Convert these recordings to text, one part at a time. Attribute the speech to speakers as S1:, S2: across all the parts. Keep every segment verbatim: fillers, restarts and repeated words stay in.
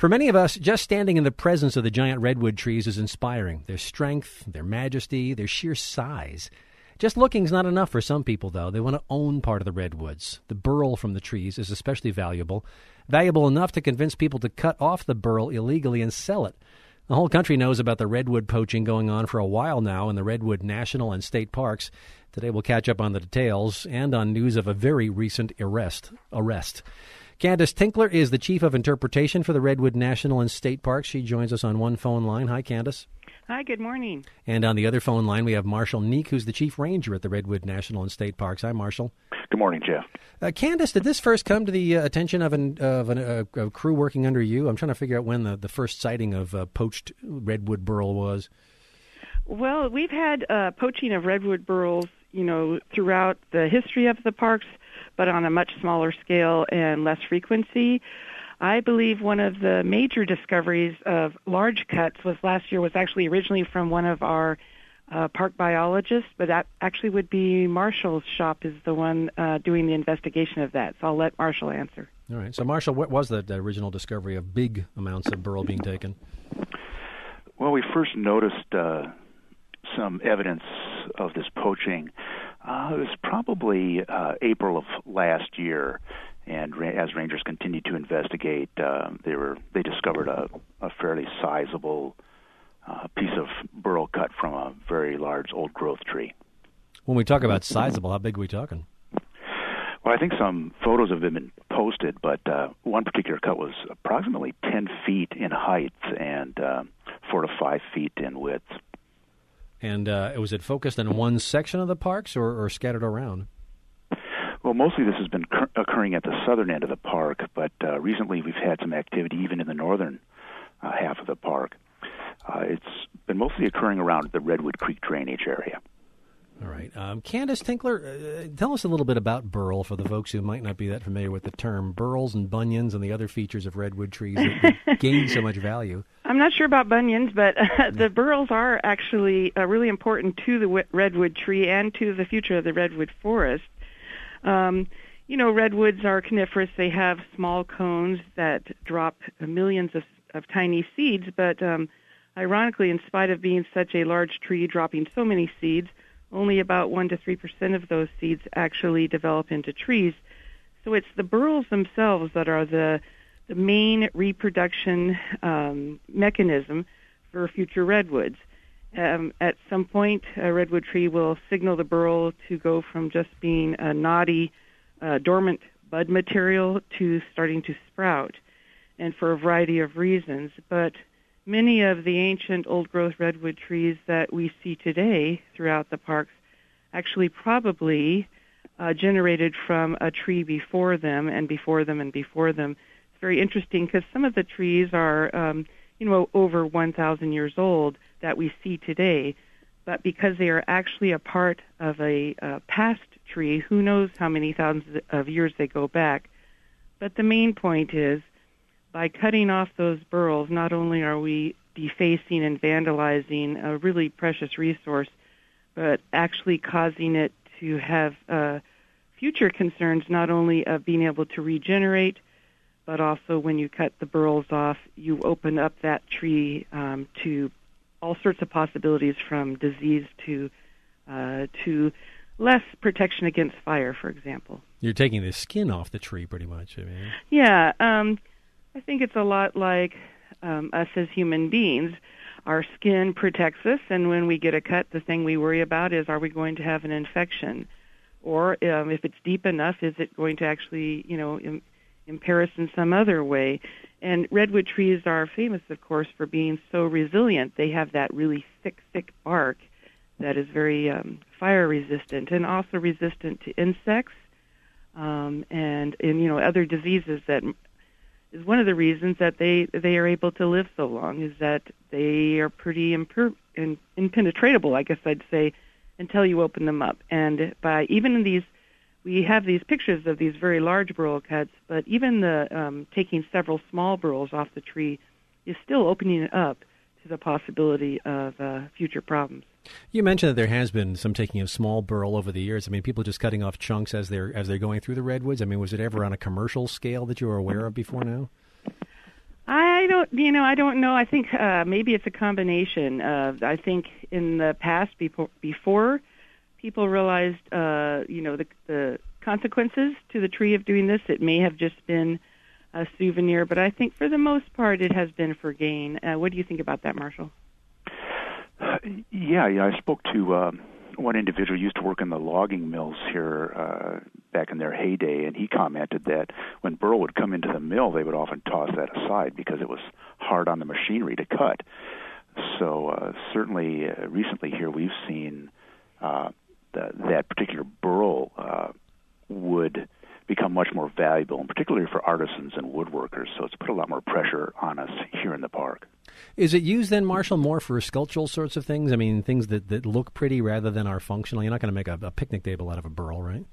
S1: For many of us, just standing in the presence of the giant redwood trees is inspiring. Their strength, their majesty, their sheer size. Just looking's not enough for some people, though. They want to own part of the redwoods. The burl from the trees is especially valuable, valuable enough to convince people to cut off the burl illegally and sell it. The whole country knows about the redwood poaching going on for a while now in the Redwood National and State Parks. Today we'll catch up on the details and on news of a very recent arrest. arrest. Candace Tinkler is the Chief of Interpretation for the Redwood National and State Parks. She joins us on one phone line. Hi, Candace.
S2: Hi, good morning.
S1: And on the other phone line, we have Marshall Neek, who's the Chief Ranger at the Redwood National and State Parks. Hi, Marshall.
S3: Good morning, Jeff.
S1: Uh, Candace, did this first come to the uh, attention of, an, of an, uh, a crew working under you? I'm trying to figure out when the, the first sighting of uh, poached redwood burl was.
S2: Well, we've had uh, poaching of redwood burls, you know, throughout the history of the parks, but on a much smaller scale and less frequency. I believe one of the major discoveries of large cuts was last year was actually originally from one of our uh, park biologists, but that actually would be Marshall's shop is the one uh, doing the investigation of that. So I'll let Marshall answer.
S1: All right. So, Marshall, what was the, the original discovery of big amounts of burl being taken?
S3: Well, we first noticed uh, some evidence of this poaching. Uh, it was probably uh, April of last year. And ra- as rangers continued to investigate, uh, they were they discovered a, a fairly sizable uh, piece of burl cut from a very large old-growth tree.
S1: When we talk about sizable, how big are we talking?
S3: Well, I think some photos have been posted, but uh, one particular cut was approximately ten feet in height and uh, four to five feet in width.
S1: And uh, was it focused on one section of the parks or, or scattered around?
S3: Well, mostly this has been cur- occurring at the southern end of the park, but uh, recently we've had some activity even in the northern uh, half of the park. Uh, it's been mostly occurring around the Redwood Creek drainage area.
S1: All right. Um, Candace Tinkler, uh, tell us a little bit about burl for the folks who might not be that familiar with the term. Burls and bunions and the other features of redwood trees that, that gain so much value.
S2: I'm not sure about bunions, but uh, the burls are actually uh, really important to the w- redwood tree and to the future of the redwood forest. Um, you know, redwoods are coniferous. They have small cones that drop millions of, of tiny seeds, but um, ironically, in spite of being such a large tree dropping so many seeds, only about one to three percent of those seeds actually develop into trees. So it's the burls themselves that are the, the main reproduction um, mechanism for future redwoods. Um, at some point, a redwood tree will signal the burl to go from just being a knotty, uh, dormant bud material to starting to sprout, and for a variety of reasons. But many of the ancient old-growth redwood trees that we see today throughout the parks actually probably uh, generated from a tree before them and before them and before them. It's very interesting because some of the trees are, um, you know, over one thousand years old that we see today, but because they are actually a part of a uh, past tree, who knows how many thousands of years they go back. But the main point is, by cutting off those burls, not only are we defacing and vandalizing a really precious resource, but actually causing it to have uh, future concerns, not only of being able to regenerate, but also when you cut the burls off, you open up that tree um, to all sorts of possibilities, from disease to uh, to less protection against fire, for example.
S1: You're taking the skin off the tree, pretty much. I mean.
S2: Yeah, um, I think it's a lot like um, us as human beings. Our skin protects us, and when we get a cut, the thing we worry about is, are we going to have an infection? Or um, if it's deep enough, is it going to actually, you know, im- impair us in some other way? And redwood trees are famous, of course, for being so resilient. They have that really thick, thick bark that is very um, fire resistant and also resistant to insects um, and, and, you know, other diseases. That is one of the reasons that they, they are able to live so long, is that they are pretty imper- in, impenetratable, I guess I'd say, until you open them up. And by even in these, we have these pictures of these very large burl cuts, but even the um, taking several small burls off the tree is still opening it up to the possibility of uh, future problems.
S1: You mentioned that there has been some taking of small burl over the years. I mean, people just cutting off chunks as they're as they're going through the redwoods. I mean, was it ever on a commercial scale that you were aware of before now?
S2: I don't you know, I don't know. I think uh, maybe it's a combination. Uh, I think in the past, before, before people realized, uh, you know, the, the consequences to the tree of doing this, it may have just been a souvenir. But I think for the most part, it has been for gain. Uh, what do you think about that, Marshall?
S3: Uh, yeah, yeah. I spoke to uh, one individual who used to work in the logging mills here uh, back in their heyday, and he commented that when burl would come into the mill, they would often toss that aside because it was hard on the machinery to cut. So uh, certainly uh, recently here we've seen uh, the, that particular burl uh, would become much more valuable, and particularly for artisans and woodworkers. So it's put a lot more pressure on us here in the park.
S1: Is it used then, Marshall, more for sculptural sorts of things? I mean, things that, that look pretty rather than are functional. You're not going to make a, a picnic table out of a burl, right?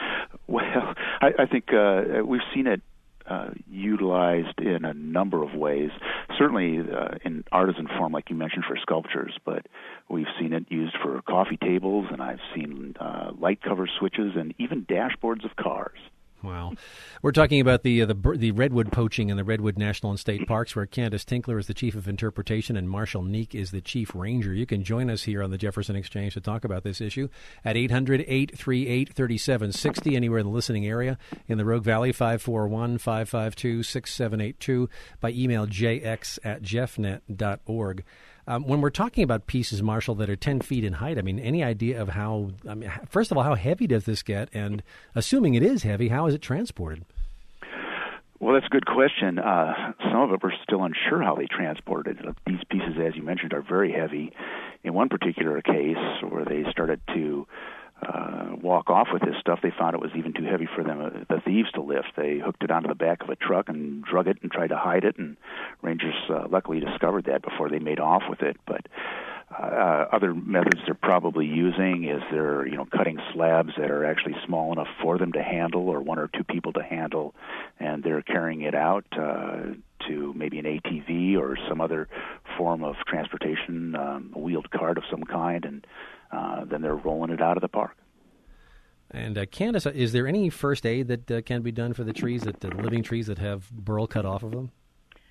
S3: Well, I, I think uh, we've seen it uh, utilized in a number of ways. Certainly uh, in artisan form, like you mentioned, for sculptures, but we've seen it used for coffee tables, and I've seen uh, light cover switches and even dashboards of cars.
S1: Wow. We're talking about the, uh, the the redwood poaching in the Redwood National and State Parks, where Candace Tinkler is the Chief of Interpretation and Marshall Neek is the Chief Ranger. You can join us here on the Jefferson Exchange to talk about this issue at eight hundred, eight three eight, three seven six zero, anywhere in the listening area. In the Rogue Valley, five four one, five five two, six seven eight two, by email j x at jeffnet dot org. Um, when we're talking about pieces, Marshall, that are ten feet in height, I mean, any idea of how, I mean, first of all, how heavy does this get? And assuming it is heavy, how is it transported?
S3: Well, that's a good question. Uh, some of it we're still unsure how they transported it. These pieces, as you mentioned, are very heavy. In one particular case where they started to uh, walk off with this stuff, they found it was even too heavy for them, uh, the thieves, to lift. They hooked it onto the back of a truck and drug it and tried to hide it, and rangers uh, luckily discovered that before they made off with it. But uh, other methods they're probably using is they're, you know, cutting slabs that are actually small enough for them to handle, or one or two people to handle, and they're carrying it out uh, to maybe an A T V or some other form of transportation, um, a wheeled cart of some kind, and uh, then they're rolling it out of the park.
S1: And uh, Candace, is there any first aid that uh, can be done for the trees, that the living trees that have burl cut off of them?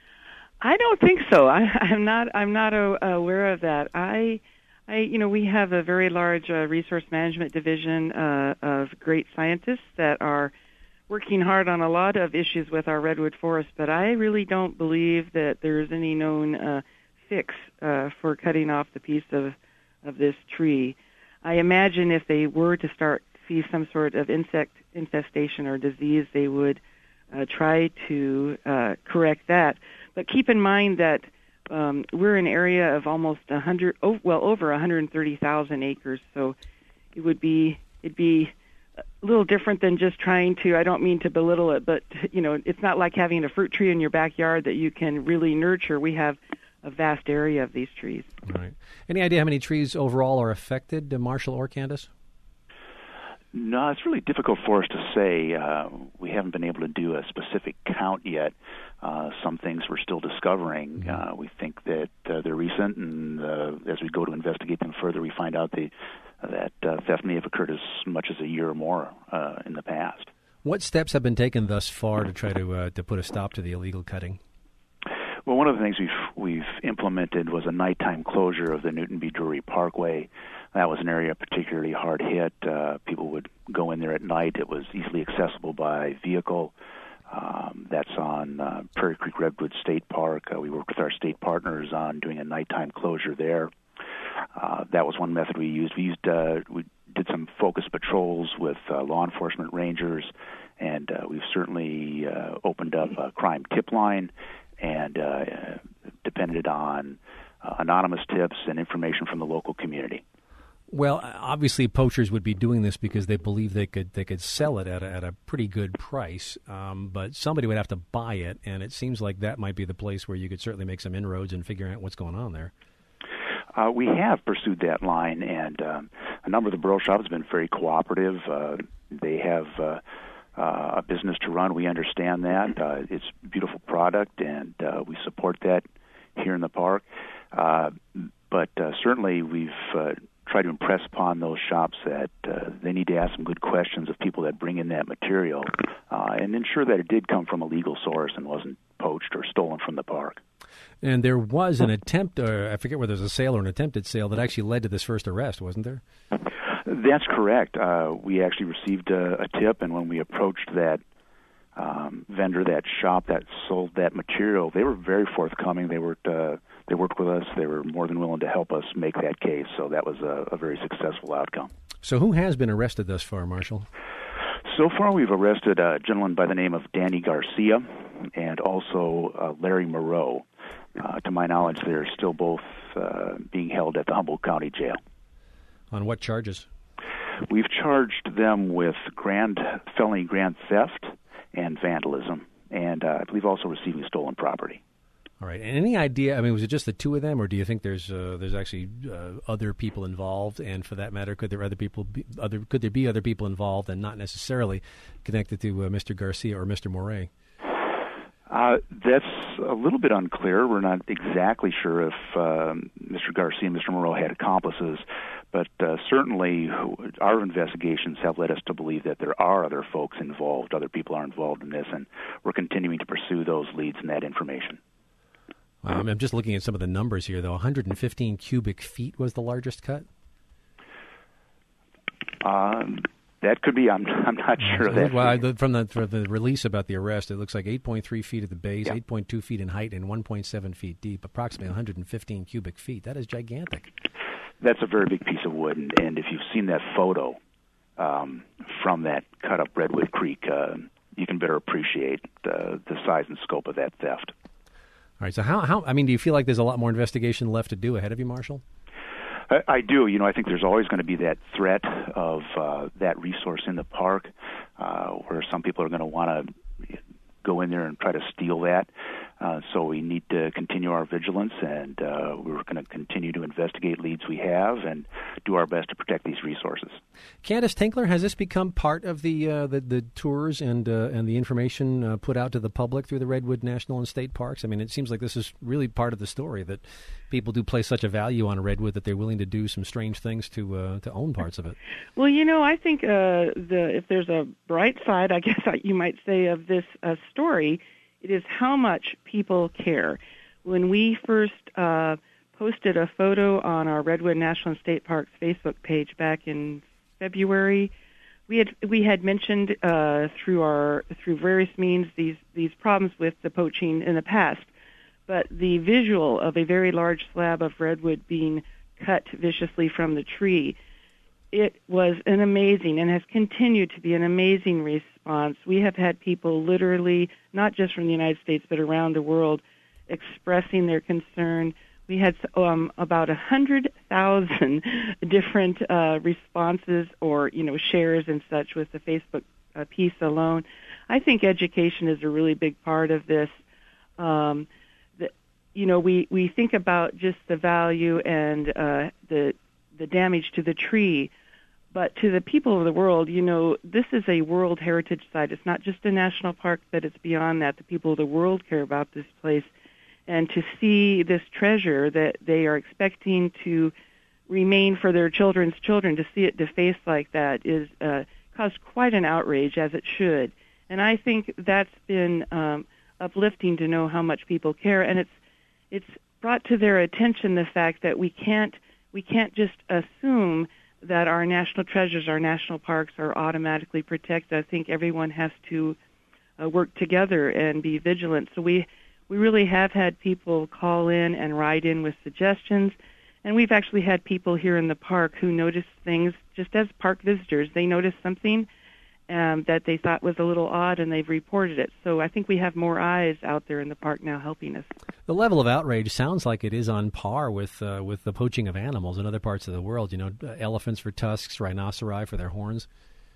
S2: I don't think so. I, I'm not. I'm not uh, aware of that. I, I, you know, we have a very large uh, resource management division uh, of great scientists that are working hard on a lot of issues with our redwood forest. But I really don't believe that there's any known uh, fix uh, for cutting off the piece of of this tree. I imagine if they were to start see some sort of insect infestation or disease, they would uh, try to uh, correct that. But keep in mind that um, we're an area of almost one hundred, oh, well, over one hundred thirty thousand acres, so it would be it'd be a little different than just trying to. I don't mean to belittle it, but you know, it's not like having a fruit tree in your backyard that you can really nurture. We have a vast area of these trees.
S1: Right. Any idea how many trees overall are affected, uh, Marshall or Candace?
S3: No, it's really difficult for us to say. Uh, we haven't been able to do a specific count yet. Uh, some things we're still discovering. Uh, we think that uh, they're recent, and uh, as we go to investigate them further, we find out they, that uh, theft may have occurred as much as a year or more uh, in the past.
S1: What steps have been taken thus far to try to uh, to put a stop to the illegal cutting?
S3: Well, one of the things we've we've implemented was a nighttime closure of the Newton B. Drury Parkway. That was an area particularly hard hit. Uh, people would go in there at night. It was easily accessible by vehicle. Um, that's on uh, Prairie Creek Redwood State Park. Uh, we worked with our state partners on doing a nighttime closure there. Uh, that was one method we used. We used uh, we did some focus patrols with uh, law enforcement rangers, and uh, we've certainly uh, opened up a crime tip line and uh, depended on uh, anonymous tips and information from the local community.
S1: Well, obviously, poachers would be doing this because they believe they could they could sell it at a, at a pretty good price, um, but somebody would have to buy it, and it seems like that might be the place where you could certainly make some inroads and figure out what's going on there.
S3: Uh, we have pursued that line, and um, a number of the burl shops have been very cooperative. Uh, they have uh, uh, a business to run. We understand that. Uh, it's a beautiful product, and uh, we support that here in the park. Uh, but uh, certainly we've uh, try to impress upon those shops that uh, they need to ask some good questions of people that bring in that material uh, and ensure that it did come from a legal source and wasn't poached or stolen from the park.
S1: And there was an attempt, uh, I forget whether it was a sale or an attempted sale, that actually led to this first arrest, wasn't there?
S3: That's correct. Uh, we actually received a, a tip, and when we approached that um, vendor, that shop that sold that material, they were very forthcoming. They worked, uh, they worked with us. They were more than willing to help us make that case, so that was a, a very successful outcome.
S1: So who has been arrested thus far, Marshal?
S3: So far, we've arrested a gentleman by the name of Danny Garcia and also uh, Larry Moreau. Uh, to my knowledge, they're still both uh, being held at the Humboldt County Jail.
S1: On what charges?
S3: We've charged them with grand felony grand theft and vandalism, and uh, I believe also receiving stolen property.
S1: All right. And any idea, I mean, was it just the two of them, or do you think there's uh, there's actually uh, other people involved? And for that matter, could there other people be, other could there be other people involved and not necessarily connected to uh, Mister Garcia or Mister Moray?
S3: Uh, that's a little bit unclear. We're not exactly sure if um, Mister Garcia and Mister Moreau had accomplices, but uh, certainly our investigations have led us to believe that there are other folks involved, other people are involved in this, and we're continuing to pursue those leads and that information.
S1: Um, I'm just looking at some of the numbers here, though. one hundred fifteen cubic feet was the largest cut?
S3: Um, that could be. I'm, I'm not sure. That
S1: well, I, the, from the from the release about the arrest, it looks like eight point three feet at the base,
S3: yeah.
S1: eight point two feet in height, and one point seven feet deep, approximately one hundred fifteen cubic feet. That is gigantic.
S3: That's a very big piece of wood, and, and if you've seen that photo um, from that cut-up Redwood Creek, uh, you can better appreciate the, the size and scope of that theft.
S1: All right, so how, how, I mean, do you feel like there's a lot more investigation left to do ahead of you, Marshal?
S3: I, I do. You know, I think there's always going to be that threat of uh, that resource in the park uh, where some people are going to want to go in there and try to steal that. Uh, so we need to continue our vigilance, and uh, we're going to continue to investigate leads we have and do our best to protect these resources.
S1: Candace Tinkler, has this become part of the uh, the, the tours and uh, and the information uh, put out to the public through the Redwood National and State Parks? I mean, it seems like this is really part of the story, that people do place such a value on a redwood that they're willing to do some strange things to uh, to own parts of it.
S2: Well, you know, I think uh, the if there's a bright side, I guess you might say, of this uh, story, it is how much people care. When we first uh, posted a photo on our Redwood National and State Parks Facebook page back in February, we had we had mentioned uh, through our through various means these these problems with the poaching in the past. But the visual of a very large slab of redwood being cut viciously from the tree, it was an amazing and has continued to be an amazing response. We have had people literally, not just from the United States, but around the world, expressing their concern. We had um, about one hundred thousand different uh, responses or, you know, shares and such with the Facebook uh, piece alone. I think education is a really big part of this. Um, the, you know, we, we think about just the value and uh, the the damage to the tree, but to the people of the world, you know, this is a World Heritage Site. It's not just a national park, but it's beyond that. The people of the world care about this place. And to see this treasure that they are expecting to remain for their children's children, to see it defaced like that is uh, caused quite an outrage, as it should. And I think that's been um, uplifting to know how much people care. And it's it's brought to their attention the fact that we can't we can't just assume that our national treasures, our national parks, are automatically protected. I think everyone has to uh, work together and be vigilant. So we. We really have had people call in and write in with suggestions, and we've actually had people here in the park who noticed things just as park visitors. They noticed something um, that they thought was a little odd, and they've reported it. So I think we have more eyes out there in the park now helping us. The
S1: level of outrage sounds like it is on par with uh, with the poaching of animals in other parts of the world. You know, elephants for tusks, rhinoceri for their horns.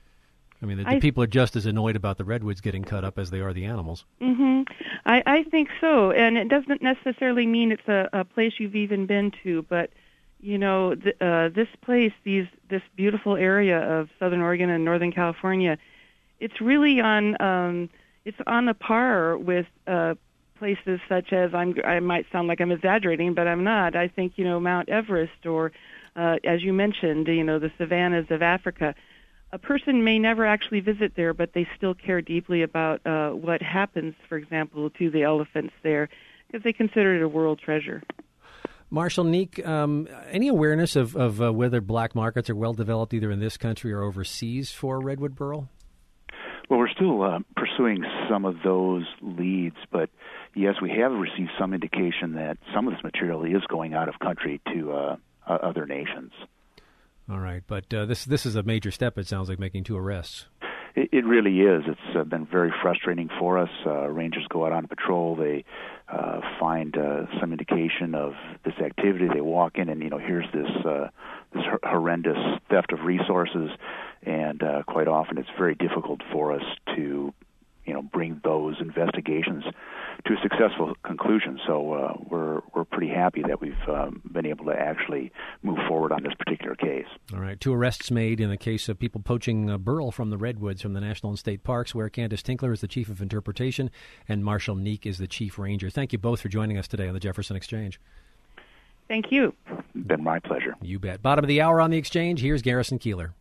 S1: I mean, the, the I, people are just as annoyed about the redwoods getting cut up as they are the animals.
S2: Mm-hmm. I, I think so, and it doesn't necessarily mean it's a, a place you've even been to, but, you know, th- uh, this place, these this beautiful area of Southern Oregon and Northern California, it's really on um, it's on a par with uh, places such as, I'm, I might sound like I'm exaggerating, but I'm not. I think, you know, Mount Everest or, uh, as you mentioned, you know, the savannas of Africa. A person may never actually visit there, but they still care deeply about uh, what happens, for example, to the elephants there. because they consider it a world treasure.
S1: Marshall Neek, um, any awareness of, of uh, whether black markets are well developed either in this country or overseas for redwood burl?
S3: Well, we're still uh, pursuing some of those leads, but yes, we have received some indication that some of this material is going out of country to uh, uh, other nations.
S1: All right, but uh, this this is a major step, it sounds like, making two arrests.
S3: It, it really is. It's uh, been very frustrating for us. Uh, rangers go out on patrol. They uh, find uh, some indication of this activity. They walk in, and you know, here's this uh, this horrendous theft of resources. And uh, quite often, it's very difficult for us to, you know, bring those investigations to a successful conclusion. So uh, we're we're pretty happy that we've um, been able to actually move forward on this particular case.
S1: All right, two arrests made in the case of people poaching uh, burl from the redwoods from the national and state parks, where Candace Tinkler is the chief of interpretation and Marshall Neek is the chief ranger. Thank you both for joining us today on the Jefferson Exchange.
S2: Thank you.
S3: Been my pleasure.
S1: You bet. Bottom of the hour on the Exchange. Here's Garrison Keillor.